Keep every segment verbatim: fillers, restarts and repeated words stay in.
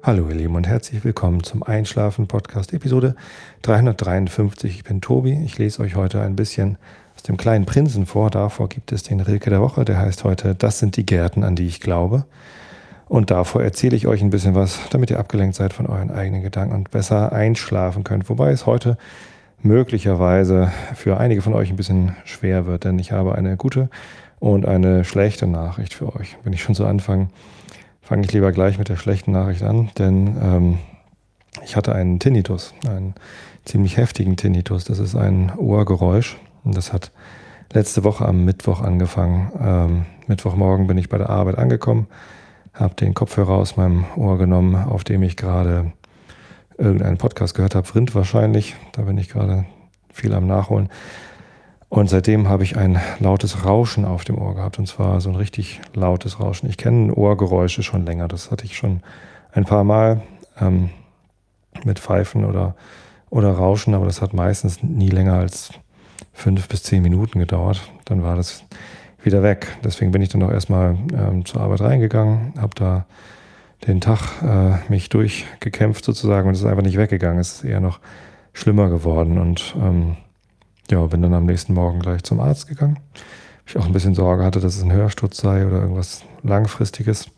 Hallo ihr Lieben und herzlich willkommen zum Einschlafen-Podcast, Episode dreihundertdreiundfünfzig. Ich bin Tobi, ich lese euch heute ein bisschen aus dem Kleinen Prinzen vor. Davor gibt es den Rilke der Woche, der heißt heute Das sind die Gärten, an die ich glaube. Und davor erzähle ich euch ein bisschen was, damit ihr abgelenkt seid von euren eigenen Gedanken und besser einschlafen könnt. Wobei es heute möglicherweise für einige von euch ein bisschen schwer wird, denn ich habe eine gute und eine schlechte Nachricht für euch. Wenn ich schon so anfange, fange ich lieber gleich mit der schlechten Nachricht an, denn ähm, ich hatte einen Tinnitus, einen ziemlich heftigen Tinnitus. Das ist ein Ohrgeräusch und das hat letzte Woche am Mittwoch angefangen. Ähm, Mittwochmorgen bin ich bei der Arbeit angekommen, habe den Kopfhörer aus meinem Ohr genommen, auf dem ich gerade irgendeinen Podcast gehört habe, Vrind wahrscheinlich, da bin ich gerade viel am Nachholen. Und seitdem habe ich ein lautes Rauschen auf dem Ohr gehabt, und zwar so ein richtig lautes Rauschen. Ich kenne Ohrgeräusche schon länger, das hatte ich schon ein paar Mal ähm, mit Pfeifen oder, oder Rauschen, aber das hat meistens nie länger als fünf bis zehn Minuten gedauert. Dann war das wieder weg. Deswegen bin ich dann auch erstmal ähm, zur Arbeit reingegangen, habe da den Tag äh, mich durchgekämpft sozusagen und es ist einfach nicht weggegangen. Es ist eher noch schlimmer geworden und ähm, ja, bin dann am nächsten Morgen gleich zum Arzt gegangen. Ich auch ein bisschen Sorge hatte, dass es ein Hörsturz sei oder irgendwas Langfristiges.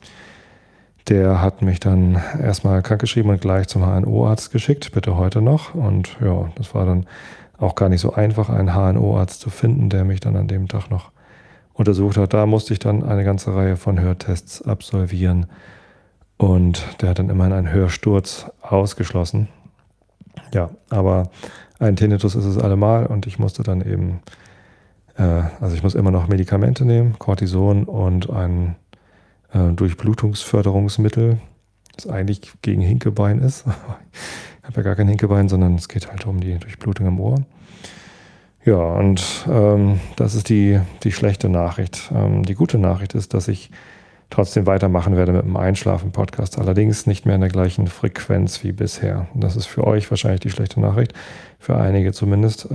Der hat mich dann erstmal krankgeschrieben und gleich zum H N O-Arzt geschickt, bitte heute noch. Und ja, das war dann auch gar nicht so einfach, einen H N O-Arzt zu finden, der mich dann an dem Tag noch untersucht hat. Da musste ich dann eine ganze Reihe von Hörtests absolvieren und der hat dann immerhin einen Hörsturz ausgeschlossen. Ja, aber ein Tinnitus ist es allemal und ich musste dann eben, äh, also ich muss immer noch Medikamente nehmen, Cortison und ein äh, Durchblutungsförderungsmittel, das eigentlich gegen Hinkebein ist. Ich habe ja gar kein Hinkebein, sondern es geht halt um die Durchblutung im Ohr. Ja, und ähm, das ist die, die schlechte Nachricht. Ähm, die gute Nachricht ist, dass ich trotzdem weitermachen werde mit dem Einschlafen-Podcast, allerdings nicht mehr in der gleichen Frequenz wie bisher. Das ist für euch wahrscheinlich die schlechte Nachricht, für einige zumindest.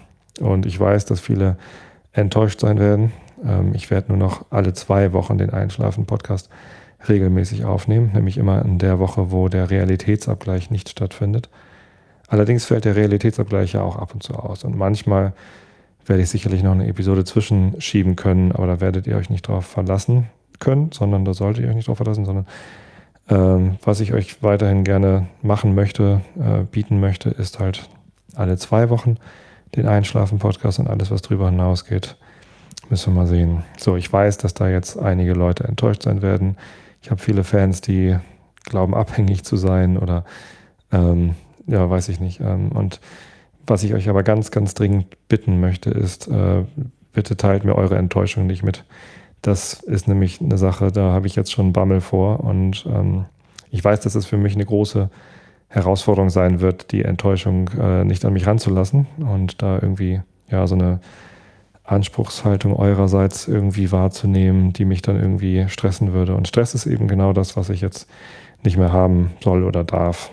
Und ich weiß, dass viele enttäuscht sein werden. Ich werde nur noch alle zwei Wochen den Einschlafen-Podcast regelmäßig aufnehmen, nämlich immer in der Woche, wo der Realitätsabgleich nicht stattfindet. Allerdings fällt der Realitätsabgleich ja auch ab und zu aus. Und manchmal werde ich sicherlich noch eine Episode zwischenschieben können, aber da werdet ihr euch nicht drauf verlassen können, sondern da solltet ihr euch nicht drauf verlassen, sondern ähm, was ich euch weiterhin gerne machen möchte, äh, bieten möchte, ist halt alle zwei Wochen den Einschlafen-Podcast und alles, was drüber hinausgeht, müssen wir mal sehen. So, ich weiß, dass da jetzt einige Leute enttäuscht sein werden. Ich habe viele Fans, die glauben, abhängig zu sein oder ähm, ja, weiß ich nicht. Ähm, und was ich euch aber ganz, ganz dringend bitten möchte, ist, äh, bitte teilt mir eure Enttäuschung nicht mit. Das ist nämlich eine Sache, da habe ich jetzt schon Bammel vor und ähm, ich weiß, dass es für mich eine große Herausforderung sein wird, die Enttäuschung äh, nicht an mich ranzulassen und da irgendwie ja so eine Anspruchshaltung eurerseits irgendwie wahrzunehmen, die mich dann irgendwie stressen würde. Und Stress ist eben genau das, was ich jetzt nicht mehr haben soll oder darf.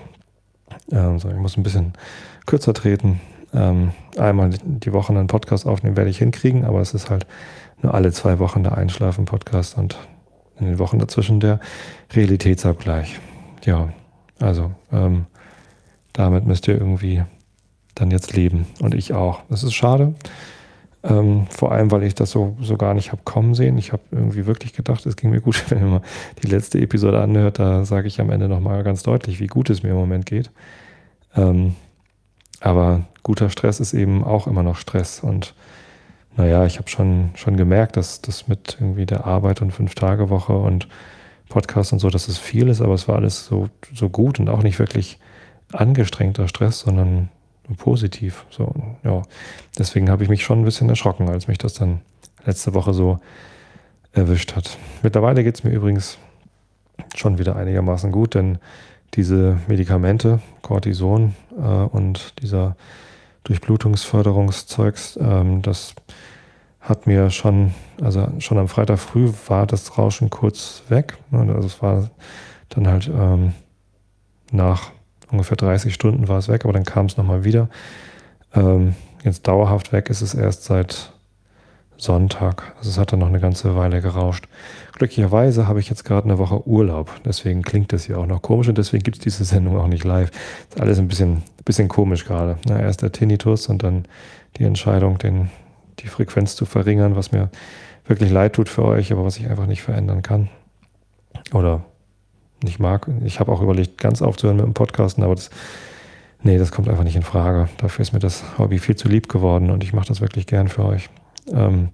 Ähm, so, ich muss ein bisschen kürzer treten. Ähm, einmal die Woche einen Podcast aufnehmen werde ich hinkriegen, aber es ist halt nur alle zwei Wochen der Einschlafen-Podcast und in den Wochen dazwischen der Realitätsabgleich. Ja, also ähm, damit müsst ihr irgendwie dann jetzt leben und ich auch. Das ist schade, ähm, vor allem, weil ich das so, so gar nicht habe kommen sehen. Ich habe irgendwie wirklich gedacht, es ging mir gut, wenn ihr mal die letzte Episode anhört, da sage ich am Ende nochmal ganz deutlich, wie gut es mir im Moment geht. Ähm, aber guter Stress ist eben auch immer noch Stress und naja, ich habe schon, schon gemerkt, dass das mit irgendwie der Arbeit und Fünf-Tage-Woche und Podcast und so, dass es viel ist, aber es war alles so, so gut und auch nicht wirklich angestrengter Stress, sondern positiv. So, ja. Deswegen habe ich mich schon ein bisschen erschrocken, als mich das dann letzte Woche so erwischt hat. Mittlerweile geht es mir übrigens schon wieder einigermaßen gut, denn diese Medikamente, Cortison äh, und dieser Durchblutungsförderungszeugs, ähm, das hat mir schon, also schon am Freitag früh war das Rauschen kurz weg. Also es war dann halt ähm, nach ungefähr dreißig Stunden war es weg, aber dann kam es nochmal wieder. Ähm, jetzt dauerhaft weg ist es erst seit Sonntag. Also es hat dann noch eine ganze Weile gerauscht. Glücklicherweise habe ich jetzt gerade eine Woche Urlaub. Deswegen klingt das hier auch noch komisch und deswegen gibt es diese Sendung auch nicht live. Ist alles ein bisschen, bisschen komisch gerade. Na, erst der Tinnitus und dann die Entscheidung, den, die Frequenz zu verringern, was mir wirklich leid tut für euch, aber was ich einfach nicht verändern kann. Oder nicht mag. Ich habe auch überlegt, ganz aufzuhören mit dem Podcasten, aber das, nee, das kommt einfach nicht in Frage. Dafür ist mir das Hobby viel zu lieb geworden und ich mache das wirklich gern für euch. Ähm,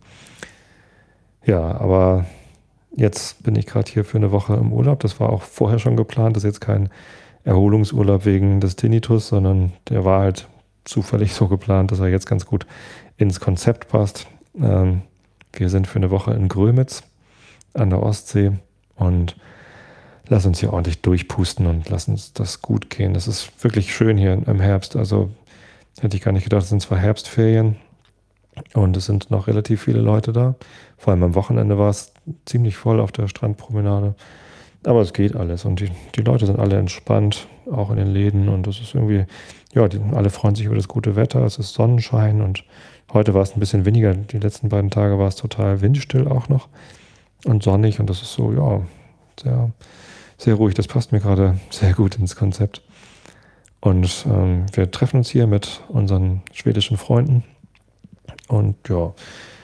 ja, aber jetzt bin ich gerade hier für eine Woche im Urlaub. Das war auch vorher schon geplant. Das ist jetzt kein Erholungsurlaub wegen des Tinnitus, sondern der war halt zufällig so geplant, dass er jetzt ganz gut ins Konzept passt. Ähm, wir sind für eine Woche in Grömitz an der Ostsee und lass uns hier ordentlich durchpusten und lass uns das gut gehen. Das ist wirklich schön hier im Herbst. Also hätte ich gar nicht gedacht, es sind zwar Herbstferien und es sind noch relativ viele Leute da. Vor allem am Wochenende war es ziemlich voll auf der Strandpromenade. Aber es geht alles und die, die Leute sind alle entspannt, auch in den Läden und es ist irgendwie, ja, die, alle freuen sich über das gute Wetter. Es ist Sonnenschein und heute war es ein bisschen weniger. Die letzten beiden Tage war es total windstill auch noch und sonnig und das ist so, ja, sehr, sehr ruhig. Das passt mir gerade sehr gut ins Konzept. Und ähm, wir treffen uns hier mit unseren schwedischen Freunden und ja,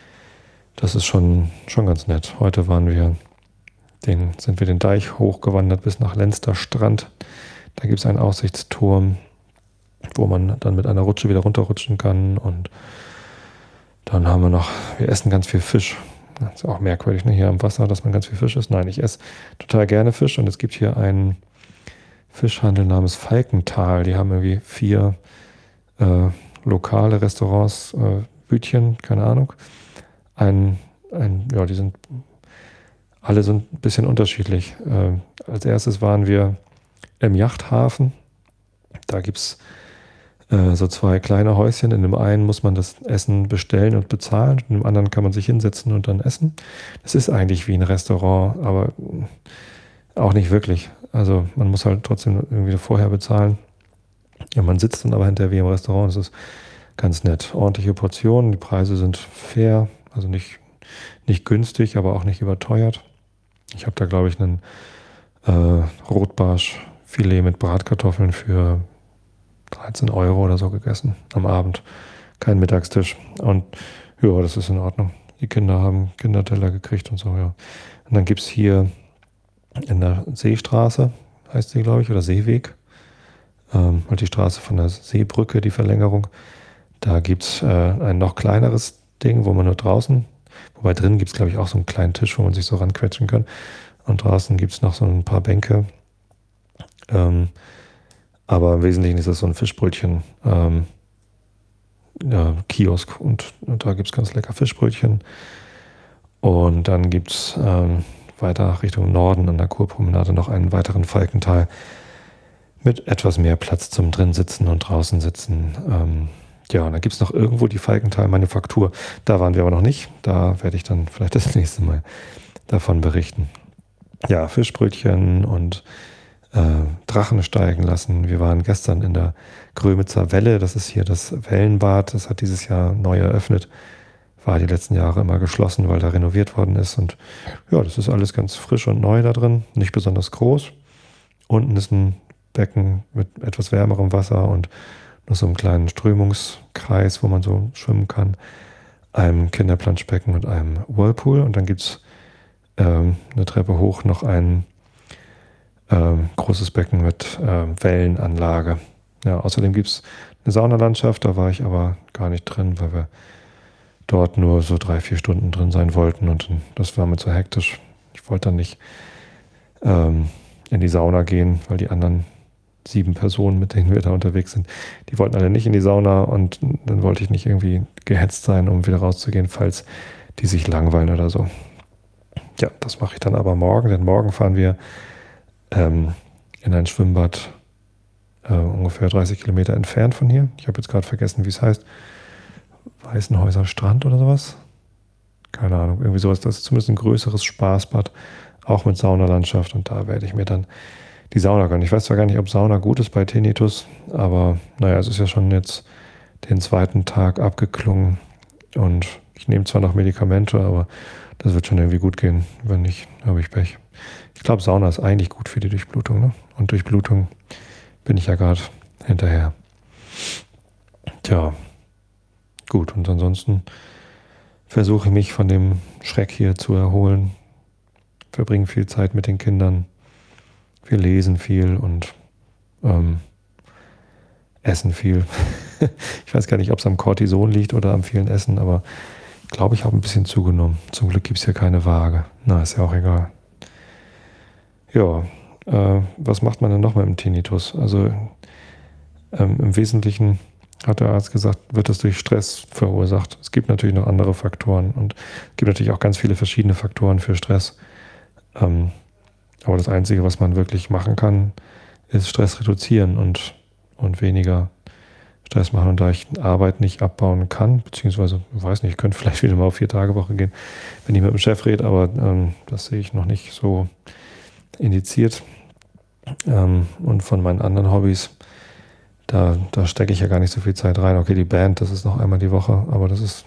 das ist schon, schon ganz nett. Heute waren wir Den, sind wir den Deich hochgewandert bis nach Lenster Strand. Da gibt es einen Aussichtsturm, wo man dann mit einer Rutsche wieder runterrutschen kann. Und dann haben wir noch, wir essen ganz viel Fisch. Das ist auch merkwürdig, ne? Hier am Wasser, dass man ganz viel Fisch isst. Nein, ich esse total gerne Fisch. Und es gibt hier einen Fischhandel namens Falkenthal. Die haben irgendwie vier äh, lokale Restaurants, äh, Bütchen, keine Ahnung. Ein, ein, ja, die sind alle so ein bisschen unterschiedlich. Äh, als erstes waren wir im Yachthafen. Da gibt es äh, so zwei kleine Häuschen. In dem einen muss man das Essen bestellen und bezahlen. In dem anderen kann man sich hinsetzen und dann essen. Das ist eigentlich wie ein Restaurant, aber auch nicht wirklich. Also man muss halt trotzdem irgendwie vorher bezahlen. Ja, man sitzt dann aber hinterher wie im Restaurant. Das ist ganz nett. Ordentliche Portionen. Die Preise sind fair, also nicht, nicht günstig, aber auch nicht überteuert. Ich habe da, glaube ich, einen äh, Rotbarschfilet mit Bratkartoffeln für dreizehn Euro oder so gegessen am Abend. Kein Mittagstisch. Und ja, das ist in Ordnung. Die Kinder haben Kinderteller gekriegt und so, ja. Und dann gibt es hier in der Seestraße, heißt sie, glaube ich, oder Seeweg, ähm, halt die Straße von der Seebrücke, die Verlängerung. Da gibt es äh, ein noch kleineres Ding, wo man nur draußen, wobei drin gibt es, glaube ich, auch so einen kleinen Tisch, wo man sich so ranquetschen kann. Und draußen gibt es noch so ein paar Bänke. Ähm, aber im Wesentlichen ist das so ein Fischbrötchen ähm, ja, Kiosk. Und, und da gibt es ganz lecker Fischbrötchen. Und dann gibt es ähm, weiter Richtung Norden an der Kurpromenade noch einen weiteren Falkenthal mit etwas mehr Platz zum Drinsitzen und draußen sitzen. Ähm, ja, und dann gibt es noch irgendwo die Falkenthal-Manufaktur. Da waren wir aber noch nicht. Da werde ich dann vielleicht das nächste Mal davon berichten. Ja, Fischbrötchen und äh, Drachen steigen lassen. Wir waren gestern in der Grömitzer Welle. Das ist hier das Wellenbad. Das hat dieses Jahr neu eröffnet. War die letzten Jahre immer geschlossen, weil da renoviert worden ist. Und ja, das ist alles ganz frisch und neu da drin. Nicht besonders groß. Unten ist ein Becken mit etwas wärmerem Wasser und noch so einem kleinen Strömungskreis, wo man so schwimmen kann. Einem Kinderplanschbecken und einem Whirlpool. Und dann gibt es ähm, eine Treppe hoch noch ein ähm, großes Becken mit ähm, Wellenanlage. Ja, außerdem gibt es eine Saunalandschaft. Da war ich aber gar nicht drin, weil wir dort nur so drei, vier Stunden drin sein wollten. Und das war mir zu hektisch. Ich wollte dann nicht ähm, in die Sauna gehen, weil die anderen sieben Personen, mit denen wir da unterwegs sind, die wollten alle nicht in die Sauna und dann wollte ich nicht irgendwie gehetzt sein, um wieder rauszugehen, falls die sich langweilen oder so. Ja, das mache ich dann aber morgen, denn morgen fahren wir ähm, in ein Schwimmbad äh, ungefähr dreißig Kilometer entfernt von hier. Ich habe jetzt gerade vergessen, wie es heißt. Weißenhäuser Strand oder sowas? Keine Ahnung, irgendwie sowas. Das ist zumindest ein größeres Spaßbad, auch mit Saunalandschaft und da werde ich mir dann die Sauna gönnen. Ich weiß zwar gar nicht, ob Sauna gut ist bei Tinnitus, aber naja, es ist ja schon jetzt den zweiten Tag abgeklungen und Ich nehme zwar noch Medikamente, aber das wird schon irgendwie gut gehen. Wenn nicht, habe ich Pech. Ich glaube, Sauna ist eigentlich gut für die Durchblutung, ne? Und Durchblutung bin ich ja gerade hinterher. Tja, gut. Und ansonsten versuche ich mich von dem Schreck hier zu erholen. Verbringe viel Zeit mit den Kindern. Wir lesen viel und ähm, essen viel. Ich weiß gar nicht, ob es am Cortison liegt oder am vielen Essen, aber ich glaube, ich habe ein bisschen zugenommen. Zum Glück gibt es hier keine Waage. Na, ist ja auch egal. Ja, äh, was macht man denn noch mit dem Tinnitus? Also ähm, im Wesentlichen hat der Arzt gesagt, wird das durch Stress verursacht. Es gibt natürlich noch andere Faktoren und es gibt natürlich auch ganz viele verschiedene Faktoren für Stress. Ähm, aber das Einzige, was man wirklich machen kann, ist Stress reduzieren und, und weniger Stress machen. Und da ich Arbeit nicht abbauen kann, beziehungsweise, ich weiß nicht, ich könnte vielleicht wieder mal auf Vier-Tage-Woche gehen, wenn ich mit dem Chef rede, aber ähm, das sehe ich noch nicht so indiziert. Ähm, und von meinen anderen Hobbys, da, da stecke ich ja gar nicht so viel Zeit rein. Okay, die Band, das ist noch einmal die Woche, aber das ist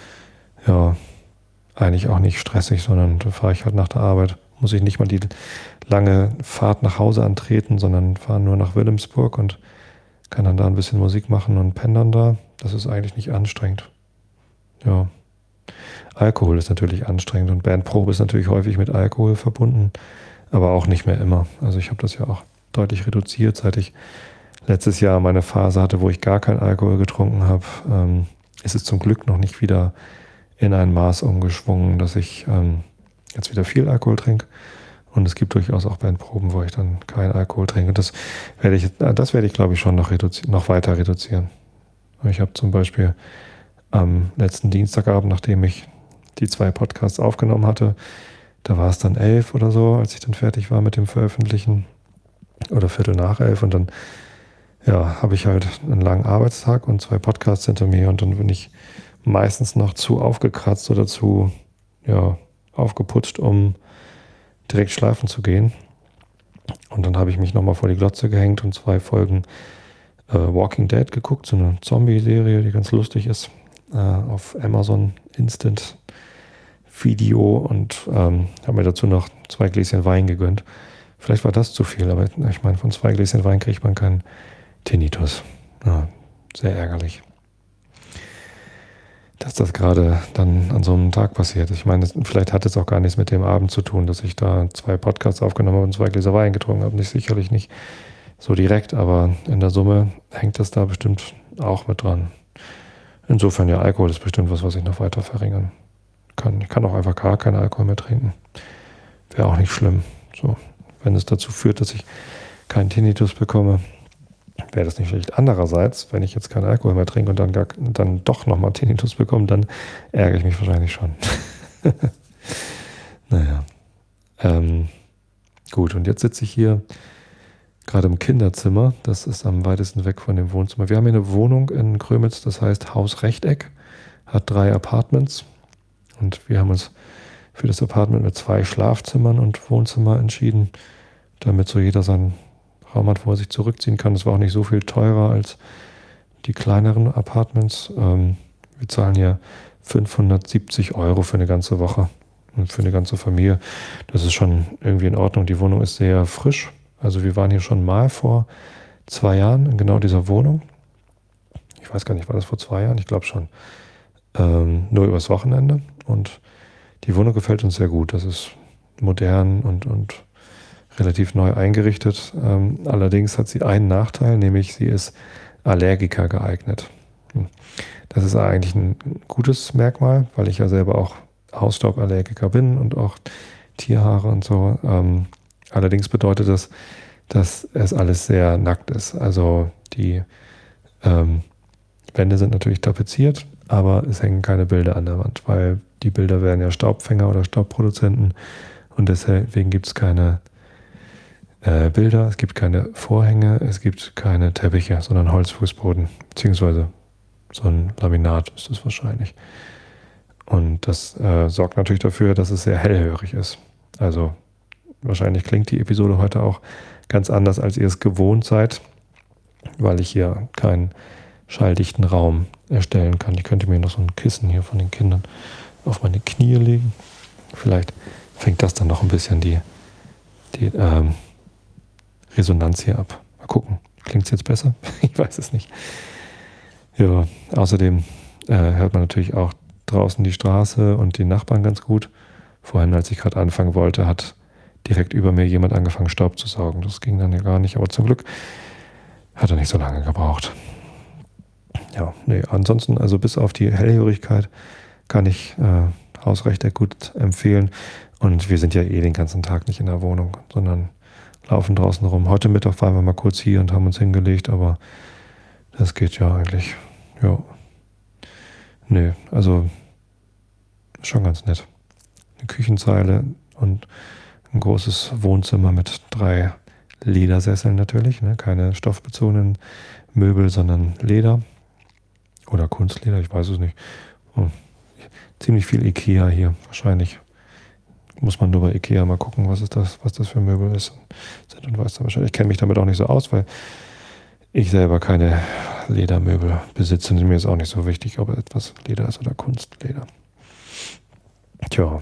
ja eigentlich auch nicht stressig, sondern da fahre ich halt nach der Arbeit. Muss ich nicht mal die lange Fahrt nach Hause antreten, sondern fahre nur nach Wilhelmsburg und kann dann da ein bisschen Musik machen und penne dann da. Das ist eigentlich nicht anstrengend. Ja. Alkohol ist natürlich anstrengend und Bandprobe ist natürlich häufig mit Alkohol verbunden, aber auch nicht mehr immer. Also ich habe das ja auch deutlich reduziert, seit ich letztes Jahr meine Phase hatte, wo ich gar keinen Alkohol getrunken habe. Ähm, ist es zum Glück noch nicht wieder in ein Maß umgeschwungen, dass ich ähm, jetzt wieder viel Alkohol trinke. Und es gibt durchaus auch Bandproben, wo ich dann keinen Alkohol trinke. Das werde ich, das werde ich, glaube ich, schon noch, reduzi- noch weiter reduzieren. Ich habe zum Beispiel am letzten Dienstagabend, nachdem ich die zwei Podcasts aufgenommen hatte, da war es dann elf oder so, als ich dann fertig war mit dem Veröffentlichen. Oder Viertel nach elf. Und dann ja, habe ich halt einen langen Arbeitstag und zwei Podcasts hinter mir. Und dann bin ich meistens noch zu aufgekratzt oder zu ja, aufgeputscht, um direkt schlafen zu gehen. Und dann habe ich mich nochmal vor die Glotze gehängt und zwei Folgen äh, Walking Dead geguckt, so eine Zombie-Serie, die ganz lustig ist, äh, auf Amazon Instant Video und ähm, habe mir dazu noch zwei Gläschen Wein gegönnt. Vielleicht war das zu viel, aber ich meine, von zwei Gläschen Wein kriegt man keinen Tinnitus. Ja, sehr ärgerlich. Dass das gerade dann an so einem Tag passiert. Ich meine, das, vielleicht hat es auch gar nichts mit dem Abend zu tun, dass ich da zwei Podcasts aufgenommen habe und zwei Gläser Wein getrunken habe. Nicht, sicherlich nicht so direkt, aber in der Summe hängt das da bestimmt auch mit dran. Insofern ja, Alkohol ist bestimmt was, was ich noch weiter verringern kann. Ich kann auch einfach gar keinen Alkohol mehr trinken. Wäre auch nicht schlimm. So, wenn es dazu führt, dass ich keinen Tinnitus bekomme, wäre das nicht schlecht. Andererseits, wenn ich jetzt keinen Alkohol mehr trinke und dann, gar, dann doch nochmal Tinnitus bekomme, dann ärgere ich mich wahrscheinlich schon. Naja. Ähm, gut, und jetzt sitze ich hier gerade im Kinderzimmer. Das ist am weitesten weg von dem Wohnzimmer. Wir haben hier eine Wohnung in Grömitz, das heißt Haus Rechteck, hat drei Apartments. Und wir haben uns für das Apartment mit zwei Schlafzimmern und Wohnzimmer entschieden, damit so jeder seinen Raum hat, wo er sich zurückziehen kann. Das war auch nicht so viel teurer als die kleineren Apartments. Ähm, wir zahlen hier fünfhundertsiebzig Euro für eine ganze Woche und für eine ganze Familie. Das ist schon irgendwie in Ordnung. Die Wohnung ist sehr frisch. Also wir waren hier schon mal vor zwei Jahren in genau dieser Wohnung. Ich weiß gar nicht, war das vor zwei Jahren? Ich glaube schon. Ähm, nur übers Wochenende. Und die Wohnung gefällt uns sehr gut. Das ist modern und, und relativ neu eingerichtet. Ähm, allerdings hat sie einen Nachteil, nämlich sie ist Allergiker geeignet. Das ist eigentlich ein gutes Merkmal, weil ich ja selber auch Hausstauballergiker bin und auch Tierhaare und so. Ähm, allerdings bedeutet das, dass es alles sehr nackt ist. Also die ähm, Wände sind natürlich tapeziert, aber es hängen keine Bilder an der Wand, weil die Bilder wären ja Staubfänger oder Staubproduzenten und deswegen gibt es keine äh, Bilder, es gibt keine Vorhänge, es gibt keine Teppiche, sondern Holzfußboden, beziehungsweise so ein Laminat ist es wahrscheinlich. Und das äh, sorgt natürlich dafür, dass es sehr hellhörig ist. Also wahrscheinlich klingt die Episode heute auch ganz anders, als ihr es gewohnt seid, weil ich hier kein schalldichten Raum erstellen kann. Ich könnte mir noch so ein Kissen hier von den Kindern auf meine Knie legen. Vielleicht fängt das dann noch ein bisschen die, die ähm, Resonanz hier ab. Mal gucken. Klingt es jetzt besser? Ich weiß es nicht. Ja, außerdem äh, hört man natürlich auch draußen die Straße und die Nachbarn ganz gut. Vorhin, als ich gerade anfangen wollte, hat direkt über mir jemand angefangen, Staub zu saugen. Das ging dann ja gar nicht, aber zum Glück hat er nicht so lange gebraucht. Ja, nee, ansonsten, also bis auf die Hellhörigkeit kann ich äh, Hausrecht gut empfehlen. Und wir sind ja eh den ganzen Tag nicht in der Wohnung, sondern laufen draußen rum. Heute Mittag waren wir mal kurz hier und haben uns hingelegt, aber das geht ja eigentlich. Ja. Nee, also schon ganz nett. Eine Küchenzeile und ein großes Wohnzimmer mit drei Ledersesseln natürlich, ne? Keine stoffbezogenen Möbel, sondern Leder oder Kunstleder, ich weiß es nicht. Oh, ziemlich viel Ikea hier, wahrscheinlich. Muss man nur bei Ikea mal gucken, was ist das, was das für Möbel ist. Sind und weiß dann wahrscheinlich. Ich kenne mich damit auch nicht so aus, weil ich selber keine Ledermöbel besitze. Und mir ist auch nicht so wichtig, ob etwas Leder ist oder Kunstleder. Tja,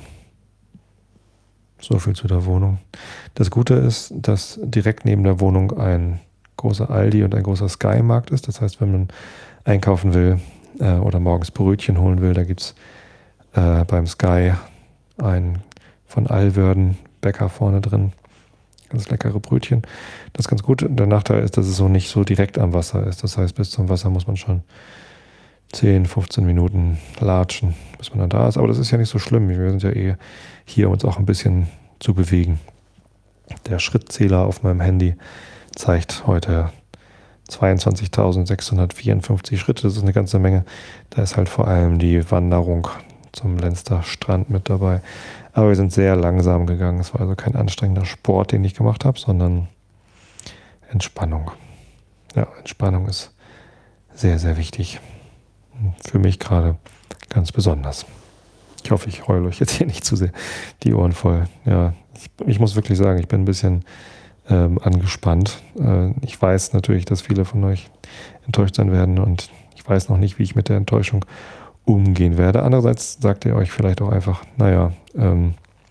so viel zu der Wohnung. Das Gute ist, dass direkt neben der Wohnung ein großer Aldi und ein großer Sky-Markt ist. Das heißt, wenn man einkaufen will äh, oder morgens Brötchen holen will, da gibt es äh, beim Sky ein von Allwörden Bäcker vorne drin. Ganz leckere Brötchen. Das ist ganz gut. Der Nachteil ist, dass es so nicht so direkt am Wasser ist. Das heißt, bis zum Wasser muss man schon zehn, fünfzehn Minuten latschen, bis man dann da ist. Aber das ist ja nicht so schlimm. Wir sind ja eh hier, uns auch ein bisschen zu bewegen. Der Schrittzähler auf meinem Handy zeigt heute zweiundzwanzigtausendsechshundertvierundfünfzig Schritte. Das ist eine ganze Menge. Da ist halt vor allem die Wanderung zum Lenster Strand mit dabei. Aber wir sind sehr langsam gegangen. Es war also kein anstrengender Sport, den ich gemacht habe, sondern Entspannung. Ja, Entspannung ist sehr, sehr wichtig. Für mich gerade ganz besonders. Ich hoffe, ich heule euch jetzt hier nicht zu sehr die Ohren voll. Ja, ich, ich muss wirklich sagen, ich bin ein bisschen ähm, angespannt. Äh, ich weiß natürlich, dass viele von euch enttäuscht sein werden und ich weiß noch nicht, wie ich mit der Enttäuschung umgehen werde. Andererseits sagt ihr euch vielleicht auch einfach, naja, ähm,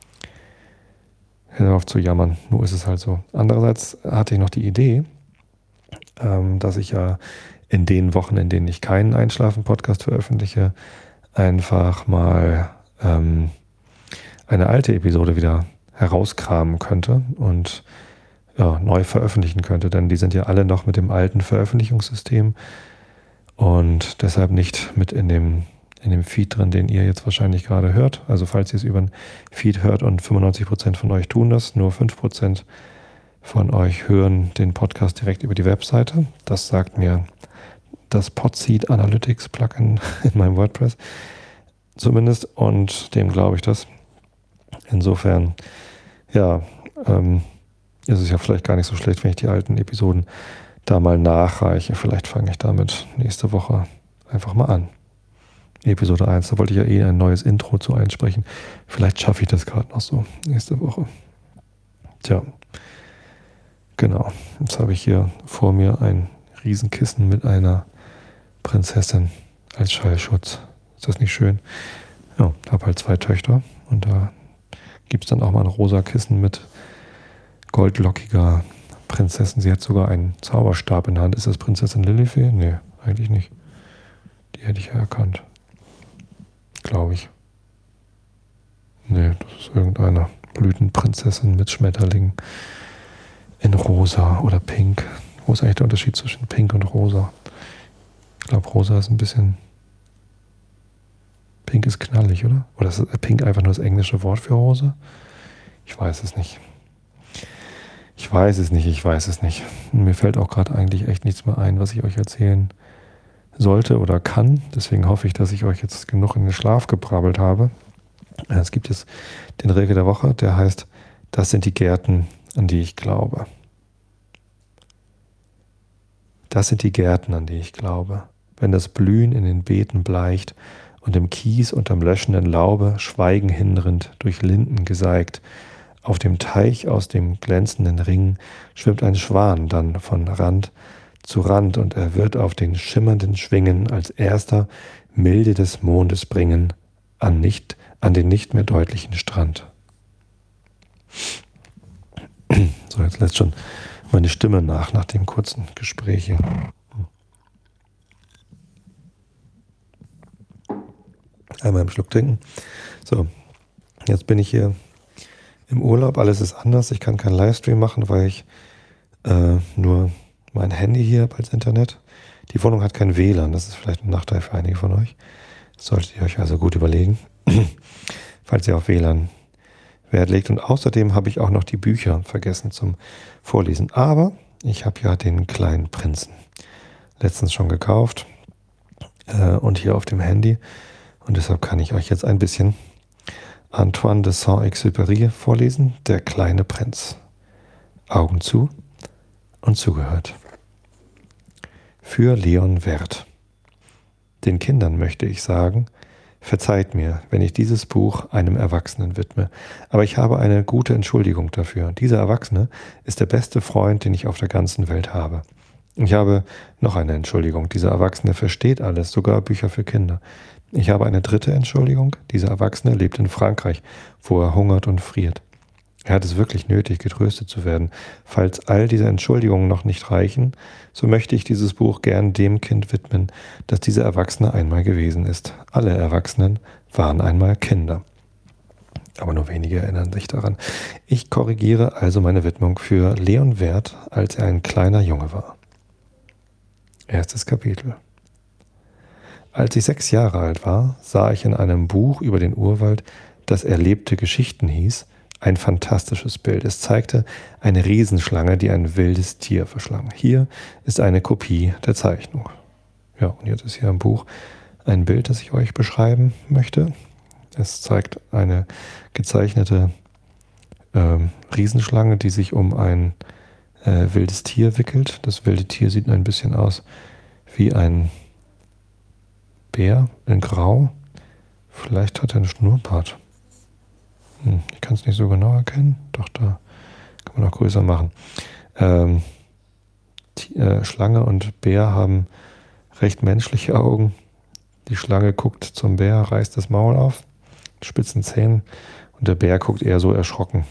hör auf zu jammern, nur ist es halt so. Andererseits hatte ich noch die Idee, ähm, dass ich ja in den Wochen, in denen ich keinen Einschlafen-Podcast veröffentliche, einfach mal ähm, eine alte Episode wieder herauskramen könnte und ja, neu veröffentlichen könnte, denn die sind ja alle noch mit dem alten Veröffentlichungssystem und deshalb nicht mit in dem in dem Feed drin, den ihr jetzt wahrscheinlich gerade hört. Also falls ihr es über einen Feed hört und fünfundneunzig Prozent von euch tun das, nur fünf Prozent von euch hören den Podcast direkt über die Webseite. Das sagt mir das Podseed Analytics Plugin in meinem WordPress zumindest und dem glaube ich das. Insofern, ja, ähm, ist es ja vielleicht gar nicht so schlecht, wenn ich die alten Episoden da mal nachreiche. Vielleicht fange ich damit nächste Woche einfach mal an. Episode eins, da wollte ich ja eh ein neues Intro zu einsprechen. Vielleicht schaffe ich das gerade noch so nächste Woche. Tja, genau. Jetzt habe ich hier vor mir ein Riesenkissen mit einer Prinzessin als Schallschutz. Ist das nicht schön? Ja, habe halt zwei Töchter und da gibt es dann auch mal ein rosa Kissen mit goldlockiger Prinzessin. Sie hat sogar einen Zauberstab in der Hand. Ist das Prinzessin Lilifee? Nee, eigentlich nicht. Die hätte ich ja erkannt. Glaube ich. Nee, das ist irgendeine Blütenprinzessin mit Schmetterlingen in rosa oder pink. Wo ist eigentlich der Unterschied zwischen pink und rosa? Ich glaube, rosa ist ein bisschen... Pink ist knallig, oder? Oder ist pink einfach nur das englische Wort für rosa? Ich weiß es nicht. Ich weiß es nicht, ich weiß es nicht. Mir fällt auch gerade eigentlich echt nichts mehr ein, was ich euch erzählen sollte oder kann. Deswegen hoffe ich, dass ich euch jetzt genug in den Schlaf gebrabbelt habe. Es gibt jetzt den Rilke der Woche, der heißt, das sind die Gärten, an die ich glaube. Das sind die Gärten, an die ich glaube. Wenn das Blühen in den Beeten bleicht und im Kies unterm löschenden Laube Schweigen hinrinnt, durch Linden geseigt, auf dem Teich aus dem glänzenden Ring schwimmt ein Schwan dann von Rand zu Rand, und er wird auf den schimmernden Schwingen als erster Milde des Mondes bringen an, nicht, an den nicht mehr deutlichen Strand. So, jetzt lässt schon meine Stimme nach, nach dem kurzen Gespräch hier. Einmal einen Schluck trinken. So, jetzt bin ich hier im Urlaub, alles ist anders. Ich kann keinen Livestream machen, weil ich äh, nur mein Handy hier habe als Internet. Die Wohnung hat kein W L A N, das ist vielleicht ein Nachteil für einige von euch. Das solltet ihr euch also gut überlegen, falls ihr auf W L A N Wert legt. Und außerdem habe ich auch noch die Bücher vergessen zum Vorlesen. Aber ich habe ja den kleinen Prinzen letztens schon gekauft äh, und hier auf dem Handy. Und deshalb kann ich euch jetzt ein bisschen Antoine de Saint-Exupéry vorlesen, Der kleine Prinz. Augen zu und zugehört. Für Leon Werth. Den Kindern möchte ich sagen, verzeiht mir, wenn ich dieses Buch einem Erwachsenen widme, aber ich habe eine gute Entschuldigung dafür. Dieser Erwachsene ist der beste Freund, den ich auf der ganzen Welt habe. Ich habe noch eine Entschuldigung. Dieser Erwachsene versteht alles, sogar Bücher für Kinder. Ich habe eine dritte Entschuldigung. Dieser Erwachsene lebt in Frankreich, wo er hungert und friert. Er hat es wirklich nötig, getröstet zu werden. Falls all diese Entschuldigungen noch nicht reichen, so möchte ich dieses Buch gern dem Kind widmen, das dieser Erwachsene einmal gewesen ist. Alle Erwachsenen waren einmal Kinder. Aber nur wenige erinnern sich daran. Ich korrigiere also meine Widmung für Leon Werth, als er ein kleiner Junge war. Erstes Kapitel. Als ich sechs Jahre alt war, sah ich in einem Buch über den Urwald, das Erlebte Geschichten hieß, ein fantastisches Bild. Es zeigte eine Riesenschlange, die ein wildes Tier verschlang. Hier ist eine Kopie der Zeichnung. Ja, und jetzt ist hier im Buch ein Bild, das ich euch beschreiben möchte. Es zeigt eine gezeichnete äh, Riesenschlange, die sich um ein äh, wildes Tier wickelt. Das wilde Tier sieht ein bisschen aus wie ein Bär in Grau. Vielleicht hat er einen Schnurrbart. Hm, ich kann es nicht so genau erkennen. Doch, da kann man auch größer machen. Ähm, die, äh, Schlange und Bär haben recht menschliche Augen. Die Schlange guckt zum Bär, reißt das Maul auf, spitzen Zähnen, und der Bär guckt eher so erschrocken.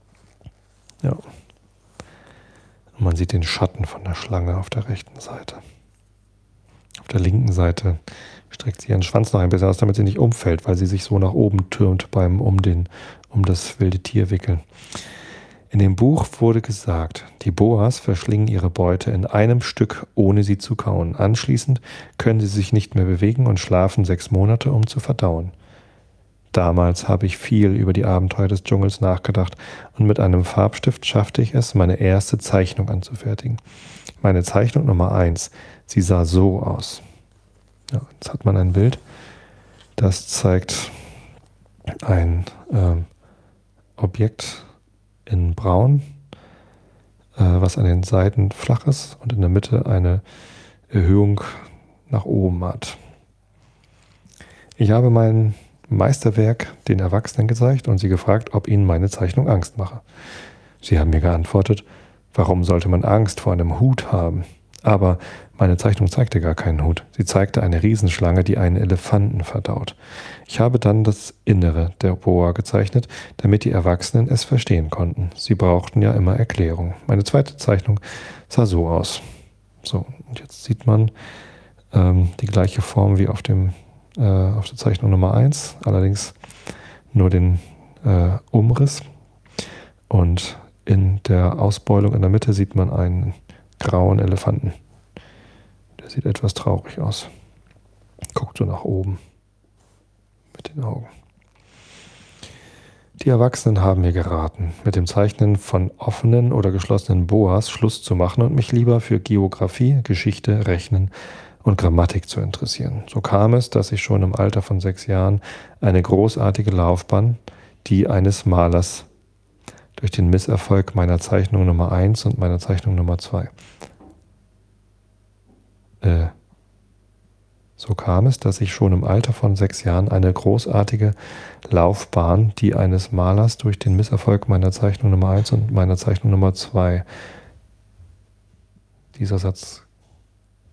Ja. Und man sieht den Schatten von der Schlange auf der rechten Seite. Auf der linken Seite streckt sie ihren Schwanz noch ein bisschen aus, damit sie nicht umfällt, weil sie sich so nach oben türmt beim um, den, um das wilde Tier wickeln. In dem Buch wurde gesagt, die Boas verschlingen ihre Beute in einem Stück, ohne sie zu kauen. Anschließend können sie sich nicht mehr bewegen und schlafen sechs Monate, um zu verdauen. Damals habe ich viel über die Abenteuer des Dschungels nachgedacht und mit einem Farbstift schaffte ich es, meine erste Zeichnung anzufertigen. Meine Zeichnung Nummer eins, sie sah so aus. Ja, jetzt hat man ein Bild, das zeigt ein äh, Objekt in Braun, äh, was an den Seiten flach ist und in der Mitte eine Erhöhung nach oben hat. Ich habe mein Meisterwerk den Erwachsenen gezeigt und sie gefragt, ob ihnen meine Zeichnung Angst mache. Sie haben mir geantwortet, warum sollte man Angst vor einem Hut haben? Aber meine Zeichnung zeigte gar keinen Hut. Sie zeigte eine Riesenschlange, die einen Elefanten verdaut. Ich habe dann das Innere der Boa gezeichnet, damit die Erwachsenen es verstehen konnten. Sie brauchten ja immer Erklärung. Meine zweite Zeichnung sah so aus. So, und jetzt sieht man ähm, die gleiche Form wie auf, dem, äh, auf der Zeichnung Nummer eins, allerdings nur den äh, Umriss. Und in der Ausbeulung in der Mitte sieht man einen grauen Elefanten. Der sieht etwas traurig aus. Guckt so nach oben mit den Augen. Die Erwachsenen haben mir geraten, mit dem Zeichnen von offenen oder geschlossenen Boas Schluss zu machen und mich lieber für Geografie, Geschichte, Rechnen und Grammatik zu interessieren. So kam es, dass ich schon im Alter von sechs Jahren eine großartige Laufbahn, die eines Malers, durch den Misserfolg meiner Zeichnung Nummer eins und meiner Zeichnung Nummer zwei. Äh, so kam es, dass ich schon im Alter von sechs Jahren eine großartige Laufbahn, die eines Malers, durch den Misserfolg meiner Zeichnung Nummer eins und meiner Zeichnung Nummer zwei. Dieser Satz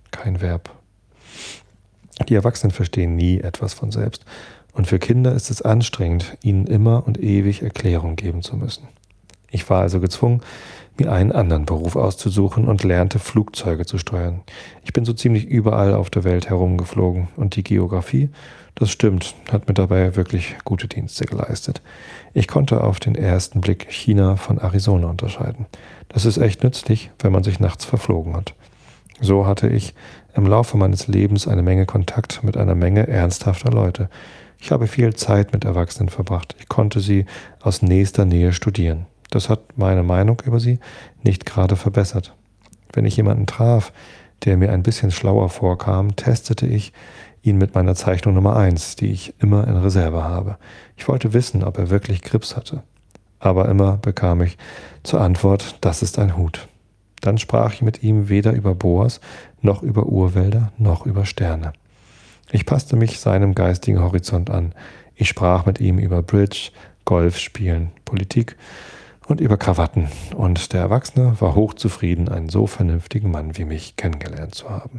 kein Verb. Die Erwachsenen verstehen nie etwas von selbst. Und für Kinder ist es anstrengend, ihnen immer und ewig Erklärung geben zu müssen. Ich war also gezwungen, mir einen anderen Beruf auszusuchen und lernte, Flugzeuge zu steuern. Ich bin so ziemlich überall auf der Welt herumgeflogen und die Geografie, das stimmt, hat mir dabei wirklich gute Dienste geleistet. Ich konnte auf den ersten Blick China von Arizona unterscheiden. Das ist echt nützlich, wenn man sich nachts verflogen hat. So hatte ich im Laufe meines Lebens eine Menge Kontakt mit einer Menge ernsthafter Leute. Ich habe viel Zeit mit Erwachsenen verbracht. Ich konnte sie aus nächster Nähe studieren. Das hat meine Meinung über sie nicht gerade verbessert. Wenn ich jemanden traf, der mir ein bisschen schlauer vorkam, testete ich ihn mit meiner Zeichnung Nummer eins, die ich immer in Reserve habe. Ich wollte wissen, ob er wirklich Krebs hatte. Aber immer bekam ich zur Antwort, das ist ein Hut. Dann sprach ich mit ihm weder über Boas, noch über Urwälder, noch über Sterne. Ich passte mich seinem geistigen Horizont an. Ich sprach mit ihm über Bridge, Golfspielen, Politik und über Krawatten. Und der Erwachsene war hochzufrieden, einen so vernünftigen Mann wie mich kennengelernt zu haben.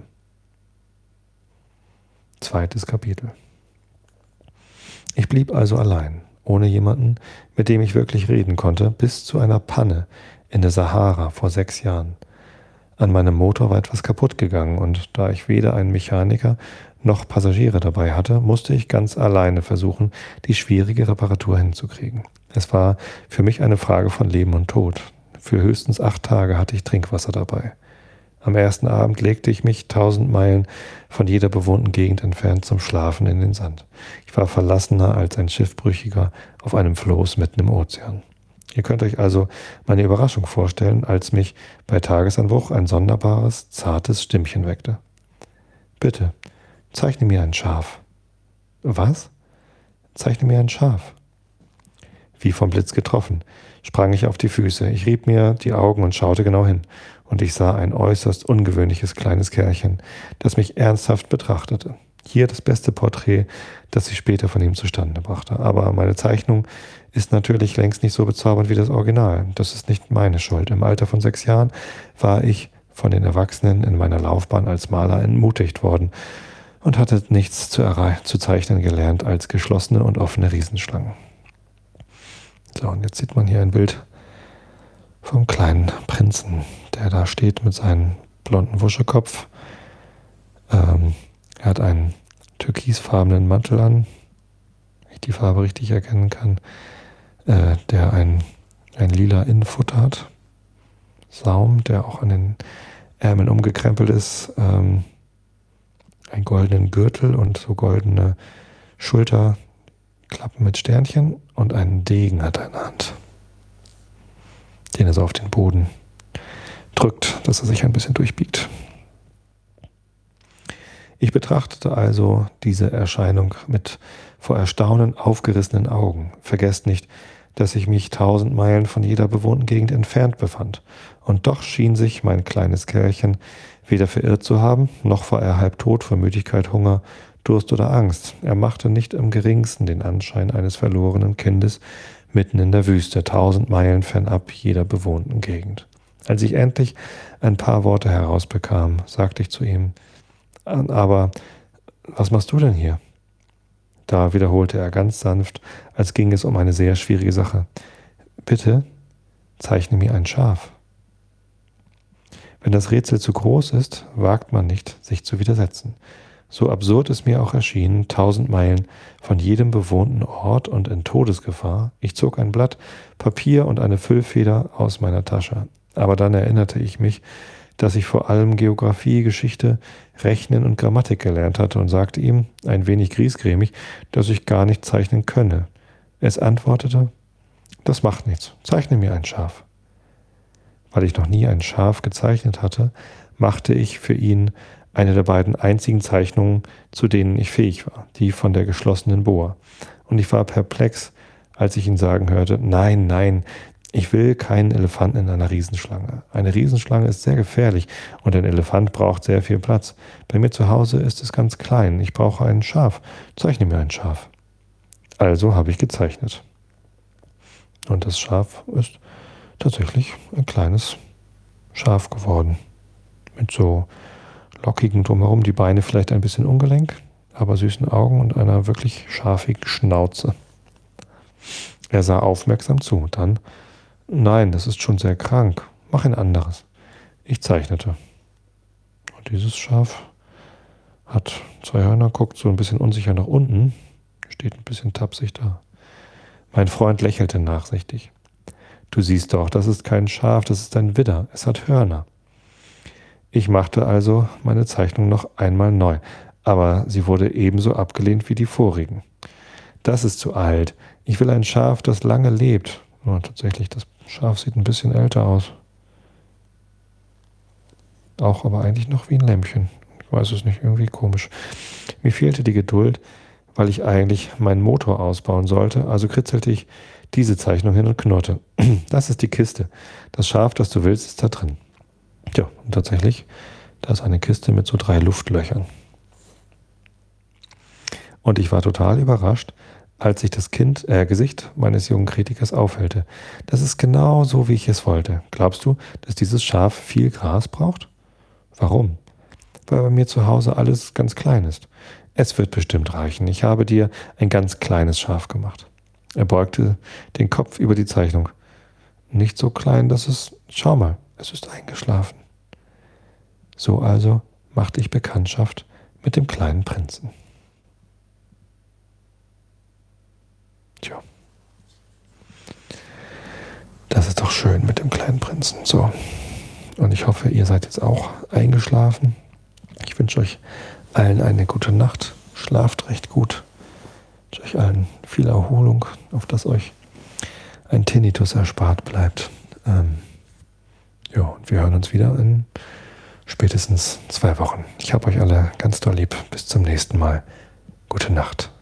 Zweites Kapitel. Ich blieb also allein, ohne jemanden, mit dem ich wirklich reden konnte, bis zu einer Panne in der Sahara vor sechs Jahren. An meinem Motor war etwas kaputt gegangen und da ich weder einen Mechaniker noch Passagiere dabei hatte, musste ich ganz alleine versuchen, die schwierige Reparatur hinzukriegen. Es war für mich eine Frage von Leben und Tod. Für höchstens acht Tage hatte ich Trinkwasser dabei. Am ersten Abend legte ich mich tausend Meilen von jeder bewohnten Gegend entfernt zum Schlafen in den Sand. Ich war verlassener als ein Schiffbrüchiger auf einem Floß mitten im Ozean. Ihr könnt euch also meine Überraschung vorstellen, als mich bei Tagesanbruch ein sonderbares, zartes Stimmchen weckte. »Bitte, zeichne mir ein Schaf.« »Was?« »Zeichne mir ein Schaf.« Wie vom Blitz getroffen, sprang ich auf die Füße. Ich rieb mir die Augen und schaute genau hin. Und ich sah ein äußerst ungewöhnliches kleines Kerlchen, das mich ernsthaft betrachtete. Hier das beste Porträt, das ich später von ihm zustande brachte. Aber meine Zeichnung ist natürlich längst nicht so bezaubernd wie das Original. Das ist nicht meine Schuld. Im Alter von sechs Jahren war ich von den Erwachsenen in meiner Laufbahn als Maler entmutigt worden und hatte nichts zu, erre- zu zeichnen gelernt als geschlossene und offene Riesenschlangen. So, und jetzt sieht man hier ein Bild vom kleinen Prinzen, der da steht mit seinem blonden Wuschelkopf. Ähm, er hat einen türkisfarbenen Mantel an, wenn ich die Farbe richtig erkennen kann, äh, der ein, ein lila Innenfutter hat. Saum, der auch an den Ärmeln umgekrempelt ist. Ähm, einen goldenen Gürtel und so goldene Schulterklappen mit Sternchen und einen Degen hat er in der Hand, den er so auf den Boden drückt, dass er sich ein bisschen durchbiegt. Ich betrachtete also diese Erscheinung mit vor Erstaunen aufgerissenen Augen. Vergesst nicht, dass ich mich tausend Meilen von jeder bewohnten Gegend entfernt befand. Und doch schien sich mein kleines Kerlchen weder verirrt zu haben, noch war er halb tot vor Müdigkeit, Hunger, Durst oder Angst. Er machte nicht im geringsten den Anschein eines verlorenen Kindes mitten in der Wüste, tausend Meilen fernab jeder bewohnten Gegend. Als ich endlich ein paar Worte herausbekam, sagte ich zu ihm, »Aber was machst du denn hier?« Da wiederholte er ganz sanft, als ging es um eine sehr schwierige Sache, »Bitte, zeichne mir ein Schaf.« Wenn das Rätsel zu groß ist, wagt man nicht, sich zu widersetzen. So absurd es mir auch erschien, tausend Meilen von jedem bewohnten Ort und in Todesgefahr, ich zog ein Blatt Papier und eine Füllfeder aus meiner Tasche. Aber dann erinnerte ich mich, dass ich vor allem Geographie, Geschichte, Rechnen und Grammatik gelernt hatte und sagte ihm, ein wenig griesgrämig, dass ich gar nicht zeichnen könne. Es antwortete, das macht nichts, zeichne mir ein Schaf. Weil ich noch nie ein Schaf gezeichnet hatte, machte ich für ihn eine der beiden einzigen Zeichnungen, zu denen ich fähig war, die von der geschlossenen Boa. Und ich war perplex, als ich ihn sagen hörte, nein, nein, ich will keinen Elefanten in einer Riesenschlange. Eine Riesenschlange ist sehr gefährlich und ein Elefant braucht sehr viel Platz. Bei mir zu Hause ist es ganz klein. Ich brauche ein Schaf. Zeichne mir ein Schaf. Also habe ich gezeichnet. Und das Schaf ist tatsächlich ein kleines Schaf geworden. Mit so lockigen Drumherum, die Beine vielleicht ein bisschen ungelenk, aber süßen Augen und einer wirklich scharfigen Schnauze. Er sah aufmerksam zu. Dann, nein, das ist schon sehr krank. Mach ein anderes. Ich zeichnete. Und dieses Schaf hat zwei Hörner, guckt so ein bisschen unsicher nach unten, steht ein bisschen tapsig da. Mein Freund lächelte nachsichtig. Du siehst doch, das ist kein Schaf, das ist ein Widder. Es hat Hörner. Ich machte also meine Zeichnung noch einmal neu, aber sie wurde ebenso abgelehnt wie die vorigen. Das ist zu alt. Ich will ein Schaf, das lange lebt. Oh, tatsächlich, das Schaf sieht ein bisschen älter aus. Auch aber eigentlich noch wie ein Lämmchen. Ich weiß es nicht, irgendwie komisch. Mir fehlte die Geduld, weil ich eigentlich meinen Motor ausbauen sollte, also kritzelte ich diese Zeichnung hin und knurrte. Das ist die Kiste. Das Schaf, das du willst, ist da drin. Tja, und tatsächlich, da ist eine Kiste mit so drei Luftlöchern. Und ich war total überrascht, als sich das Kind, äh, Gesicht meines jungen Kritikers aufhellte. Das ist genau so, wie ich es wollte. Glaubst du, dass dieses Schaf viel Gras braucht? Warum? Weil bei mir zu Hause alles ganz klein ist. Es wird bestimmt reichen. Ich habe dir ein ganz kleines Schaf gemacht. Er beugte den Kopf über die Zeichnung. Nicht so klein, dass es... Schau mal, es ist eingeschlafen. So also machte ich Bekanntschaft mit dem kleinen Prinzen. Tja. Das ist doch schön mit dem kleinen Prinzen. So. Und ich hoffe, ihr seid jetzt auch eingeschlafen. Ich wünsche euch allen eine gute Nacht. Schlaft recht gut. Ich wünsche euch allen viel Erholung, auf dass euch ein Tinnitus erspart bleibt. Ähm, ja, und wir hören uns wieder in spätestens zwei Wochen. Ich habe euch alle ganz doll lieb. Bis zum nächsten Mal. Gute Nacht.